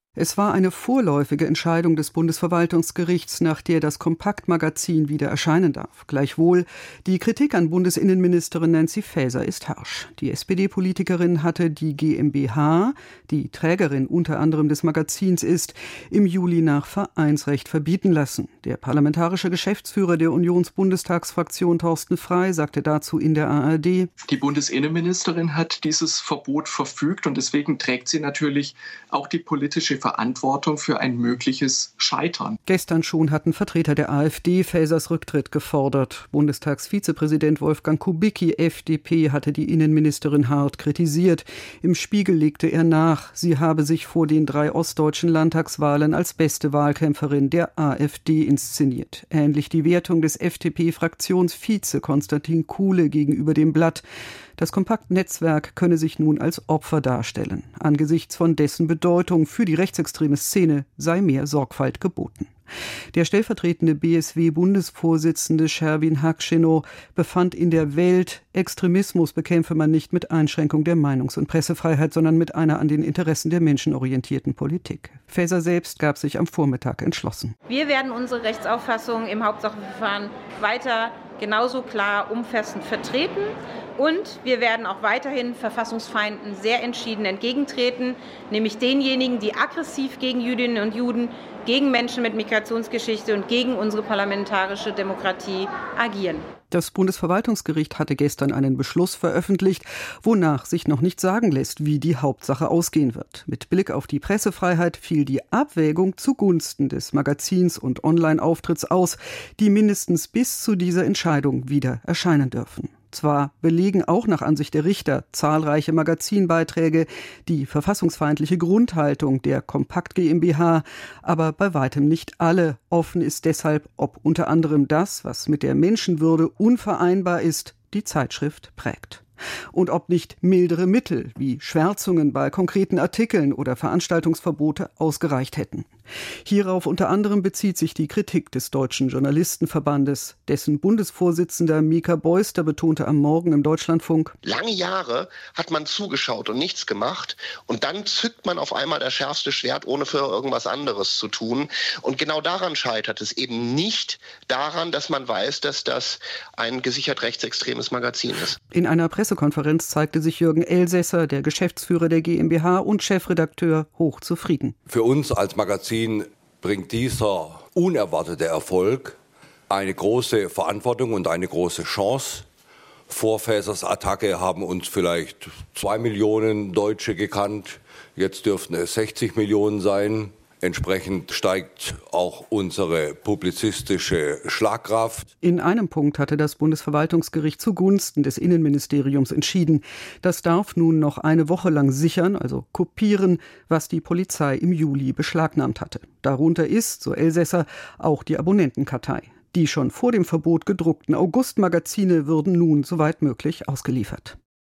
Es war eine vorläufige Entscheidung des Bundesverwaltungsgerichts, nach der das Kompaktmagazin wieder erscheinen darf. Gleichwohl, die Kritik an Bundesinnenministerin Nancy Faeser ist harsch. Die SPD-Politikerin hatte die GmbH, die Trägerin unter anderem des Magazins ist, im Juli nach Vereinsrecht verbieten lassen. Der parlamentarische Geschäftsführer der Unionsbundestagsfraktion Thorsten Frey sagte dazu in der ARD: Die Bundesinnenministerin hat dieses Verbot verfügt und deswegen trägt sie natürlich auch die politische Verantwortung für ein mögliches Scheitern. Gestern schon hatten Vertreter der AfD Faesers Rücktritt gefordert. Bundestagsvizepräsident Wolfgang Kubicki, FDP, hatte die Innenministerin hart kritisiert. Im Spiegel legte er nach, sie habe sich vor den 3 ostdeutschen Landtagswahlen als beste Wahlkämpferin der AfD inszeniert. Ähnlich die Wertung des FDP-Fraktionsvize Konstantin Kuhle gegenüber dem Blatt. Das Kompaktnetzwerk könne sich nun als Opfer darstellen. Angesichts von dessen Bedeutung für die rechtsextreme Szene sei mehr Sorgfalt geboten. Der stellvertretende BSW-Bundesvorsitzende Sherbin Hakshino befand in der Welt, Extremismus bekämpfe man nicht mit Einschränkung der Meinungs- und Pressefreiheit, sondern mit einer an den Interessen der Menschen orientierten Politik. Faeser selbst gab sich am Vormittag entschlossen. Wir werden unsere Rechtsauffassung im Hauptsachverfahren weiter genauso klar umfassend vertreten. Und wir werden auch weiterhin Verfassungsfeinden sehr entschieden entgegentreten, nämlich denjenigen, die aggressiv gegen Jüdinnen und Juden, gegen Menschen mit Migrationsgeschichte und gegen unsere parlamentarische Demokratie agieren. Das Bundesverwaltungsgericht hatte gestern einen Beschluss veröffentlicht, wonach sich noch nicht sagen lässt, wie die Hauptsache ausgehen wird. Mit Blick auf die Pressefreiheit fiel die Abwägung zugunsten des Magazins und Online-Auftritts aus, die mindestens bis zu dieser Entscheidung wieder erscheinen dürfen. Zwar belegen auch nach Ansicht der Richter zahlreiche Magazinbeiträge die verfassungsfeindliche Grundhaltung der Kompakt GmbH, aber bei weitem nicht alle. Offen ist deshalb, ob unter anderem das, was mit der Menschenwürde unvereinbar ist, die Zeitschrift prägt. Und ob nicht mildere Mittel wie Schwärzungen bei konkreten Artikeln oder Veranstaltungsverbote ausgereicht hätten. Hierauf unter anderem bezieht sich die Kritik des Deutschen Journalistenverbandes. Dessen Bundesvorsitzender Mika Beuster betonte am Morgen im Deutschlandfunk: Lange Jahre hat man zugeschaut und nichts gemacht und dann zückt man auf einmal das schärfste Schwert, ohne für irgendwas anderes zu tun. Und genau daran scheitert es eben nicht daran, dass man weiß, dass das ein gesichert rechtsextremes Magazin ist. In einer Pressekonferenz zeigte sich Jürgen Elsässer, der Geschäftsführer der GmbH und Chefredakteur, hochzufrieden. Für uns als Magazin bringt dieser unerwartete Erfolg eine große Verantwortung und eine große Chance. Vor Faesers Attacke haben uns vielleicht 2 Millionen Deutsche gekannt. Jetzt dürften es 60 Millionen sein. Entsprechend steigt auch unsere publizistische Schlagkraft. In einem Punkt hatte das Bundesverwaltungsgericht zugunsten des Innenministeriums entschieden. Das darf nun noch eine Woche lang sichern, also kopieren, was die Polizei im Juli beschlagnahmt hatte. Darunter ist, so Elsässer, auch die Abonnentenkartei. Die schon vor dem Verbot gedruckten August-Magazine würden nun soweit möglich ausgeliefert.